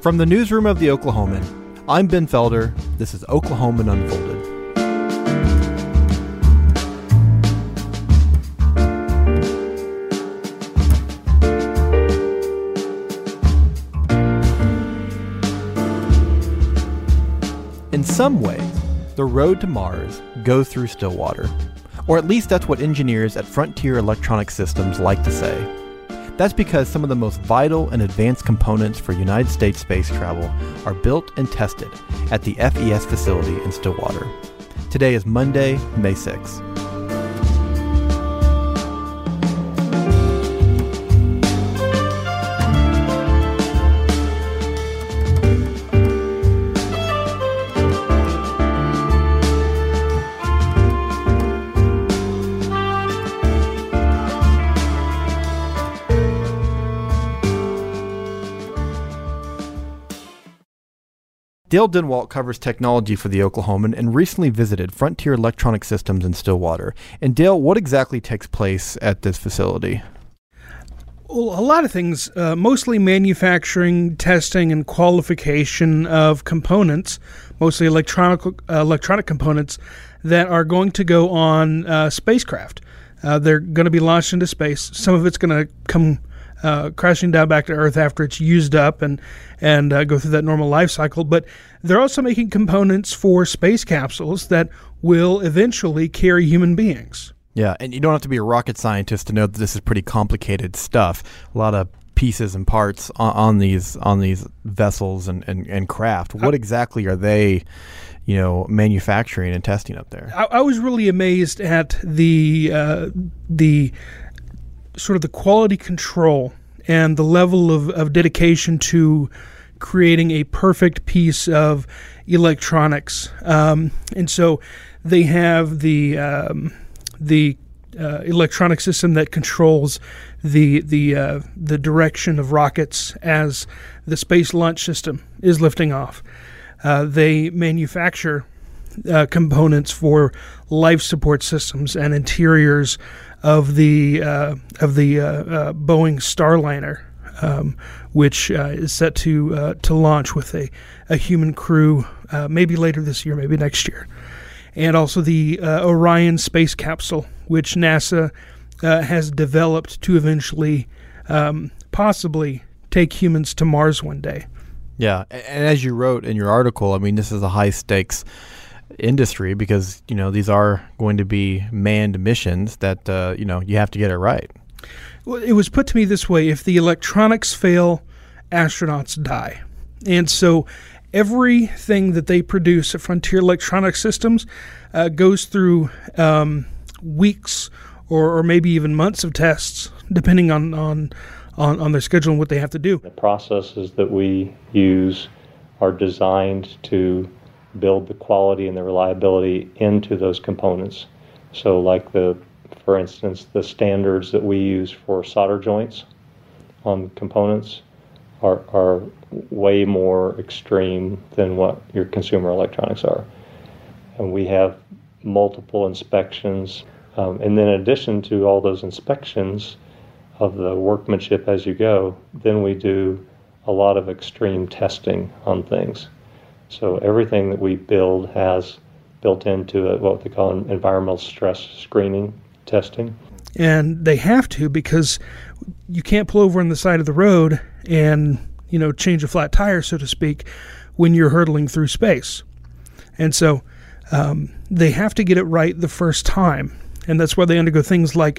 From the newsroom of The Oklahoman, I'm Ben Felder. This is Oklahoman Unfolded. In some ways, the road to Mars goes through Stillwater. Or at least that's what engineers at Frontier Electronic Systems like to say. That's because some of the most vital and advanced components for United States space travel are built and tested at the FES facility in Stillwater. Today is Monday, May 6th. Dale Denwalt covers technology for The Oklahoman and recently visited Frontier Electronic Systems in Stillwater. And Dale, what exactly takes place at this facility? Well, a lot of things, mostly manufacturing, testing, and qualification of components, mostly electronic components that are going to go on spacecraft. They're going to be launched into space. Some of it's going to come crashing down back to Earth after it's used up and go through that normal life cycle. But they're also making components for space capsules that will eventually carry human beings. Yeah, and you don't have to be a rocket scientist to know that this is pretty complicated stuff. A lot of pieces and parts on these vessels and craft. What exactly are they, manufacturing and testing up there? I was really amazed at the sort of the quality control and the level of dedication to creating a perfect piece of electronics. And so they have the electronic system that controls the direction of rockets as the Space Launch System is lifting off. They manufacture components for life support systems and interiors of the Boeing Starliner, which is set to launch with a human crew, maybe later this year, maybe next year, and also the Orion space capsule, which NASA has developed to eventually possibly take humans to Mars one day. Yeah, and as you wrote in your article, this is a high stakes industry because these are going to be manned missions that you have to get it right. Well, it was put to me this way: if the electronics fail, astronauts die. And so everything that they produce at Frontier Electronic Systems goes through weeks or maybe even months of tests, depending on their schedule and what they have to do. The processes that we use are designed to build the quality and the reliability into those components. So for instance, the standards that we use for solder joints on components are way more extreme than what your consumer electronics are. And we have multiple inspections. And then in addition to all those inspections of the workmanship as you go, then we do a lot of extreme testing on things. So everything that we build has built into it what they call an environmental stress screening testing. And they have to, because you can't pull over on the side of the road and, change a flat tire, so to speak, when you're hurtling through space. And so they have to get it right the first time. And that's why they undergo things like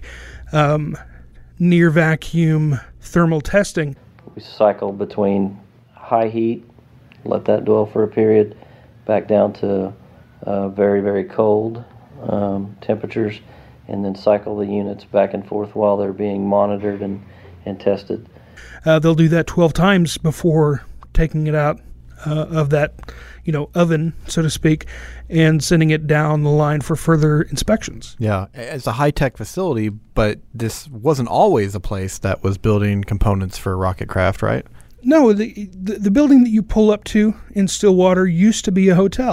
near vacuum thermal testing. We cycle between high heat, let that dwell for a period, back down to very, very cold temperatures, and then cycle the units back and forth while they're being monitored and tested. They'll do that 12 times before taking it out of that, oven, so to speak, and sending it down the line for further inspections. Yeah, it's a high-tech facility, but this wasn't always a place that was building components for rocket craft, right? No, the building that you pull up to in Stillwater used to be a hotel.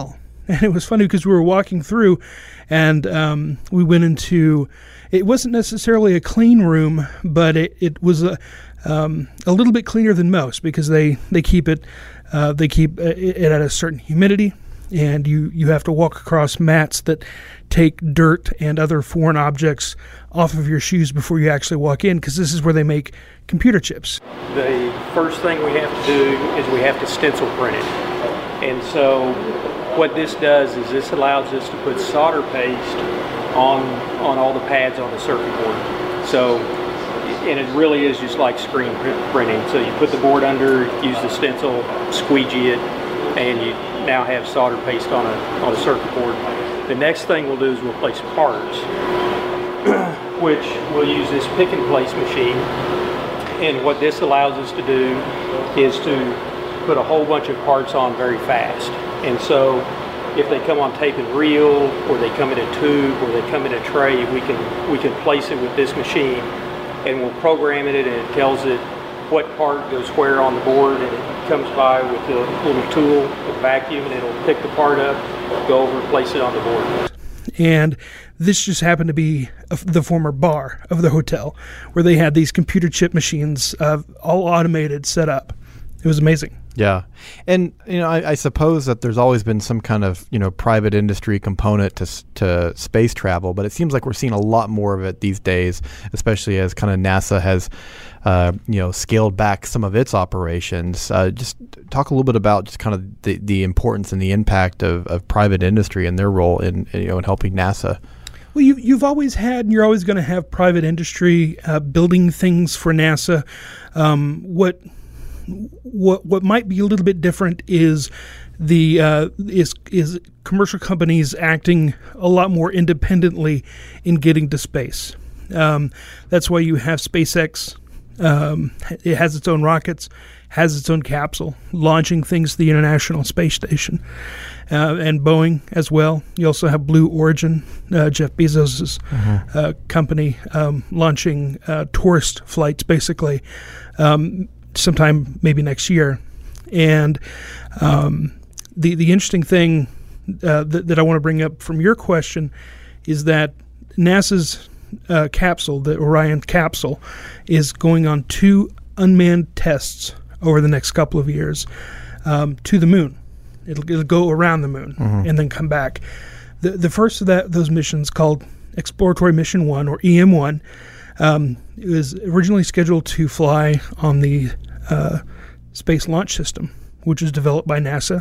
And it was funny because we were walking through, and we went into. It wasn't necessarily a clean room, but it was a little bit cleaner than most because they keep it at a certain humidity, and you have to walk across mats that take dirt and other foreign objects off of your shoes before you actually walk in, because this is where they make computer chips. The first thing we have to do is we have to stencil print it. And so what this does is this allows us to put solder paste on all the pads on the circuit board. So, and it really is just like screen printing. So you put the board under, use the stencil, squeegee it, and you now have solder paste on a circuit board. The next thing we'll do is we'll place parts, which we'll use this pick and place machine. And what this allows us to do is to put a whole bunch of parts on very fast. And so if they come on tape and reel, or they come in a tube, or they come in a tray, we can place it with this machine, and we'll program it, and it tells it what part goes where on the board, and it comes by with a little tool, a vacuum, and it'll pick the part up, go over, place it on the board. And this just happened to be the former bar of the hotel, where they had these computer chip machines, all automated, set up. It was amazing. Yeah. And, I suppose that there's always been some kind of, private industry component to space travel, but it seems like we're seeing a lot more of it these days, especially as kind of NASA has, scaled back some of its operations. Just talk a little bit about just kind of the importance and the impact of private industry and their role in helping NASA. Well, you've always had, and you're always going to have private industry building things for NASA. What might be a little bit different is is commercial companies acting a lot more independently in getting to space. That's why you have SpaceX. It has its own rockets, has its own capsule, launching things to the International Space Station, and Boeing as well. You also have Blue Origin, Jeff Bezos' company, launching tourist flights, basically. Sometime maybe next year. And the interesting thing that I want to bring up from your question is that NASA's capsule, the Orion capsule, is going on 2 unmanned tests over the next couple of years to the moon. It'll go around the moon and then come back. The first of those missions, called Exploratory Mission 1, or EM1, it was originally scheduled to fly on the Space Launch System, which was developed by NASA.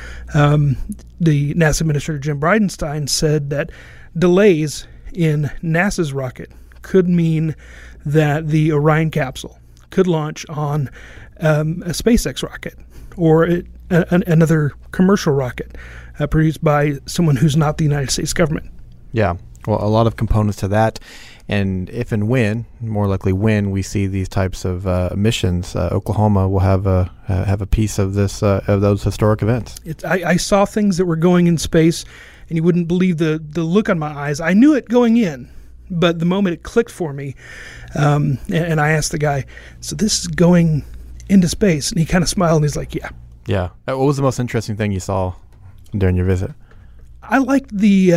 The NASA Administrator Jim Bridenstine said that delays in NASA's rocket could mean that the Orion capsule could launch on a SpaceX rocket or another commercial rocket produced by someone who's not the United States government. Yeah, well, a lot of components to that. And if and when, more likely when, we see these types of missions, Oklahoma will have a piece of this of those historic events. I saw things that were going in space, and you wouldn't believe the look on my eyes. I knew it going in, but the moment it clicked for me, and I asked the guy, "So this is going into space?" And he kind of smiled, and he's like, "Yeah." Yeah. What was the most interesting thing you saw during your visit? I liked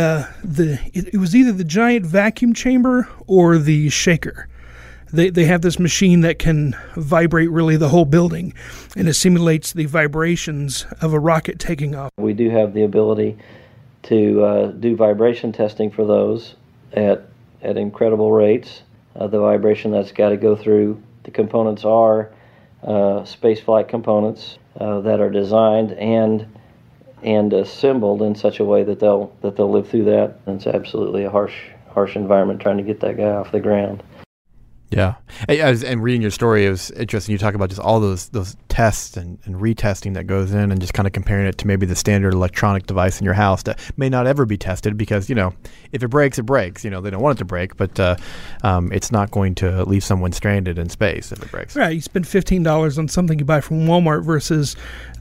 it was either the giant vacuum chamber or the shaker. They have this machine that can vibrate really the whole building, and it simulates the vibrations of a rocket taking off. We do have the ability to do vibration testing for those at incredible rates. The vibration that's got to go through, the components are spaceflight components that are designed and assembled in such a way that they'll live through that. And it's absolutely a harsh environment trying to get that guy off the ground. Yeah. And reading your story, it was interesting. You talk about just all those tests and retesting that goes in, and just kind of comparing it to maybe the standard electronic device in your house that may not ever be tested because, if it breaks, it breaks. They don't want it to break, but it's not going to leave someone stranded in space if it breaks. Right. You spend $15 on something you buy from Walmart versus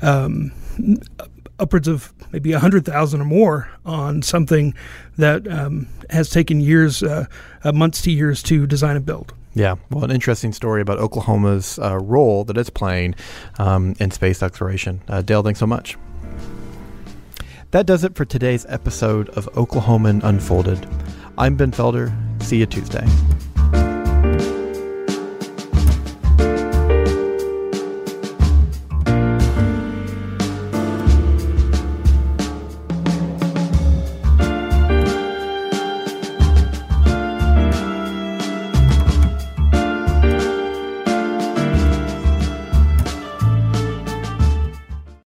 upwards of maybe $100,000 or more on something that has taken years, months to years to design and build. Yeah, well, an interesting story about Oklahoma's role that it's playing in space exploration. Dale, thanks so much. That does it for today's episode of Oklahoman Unfolded. I'm Ben Felder. See you Tuesday.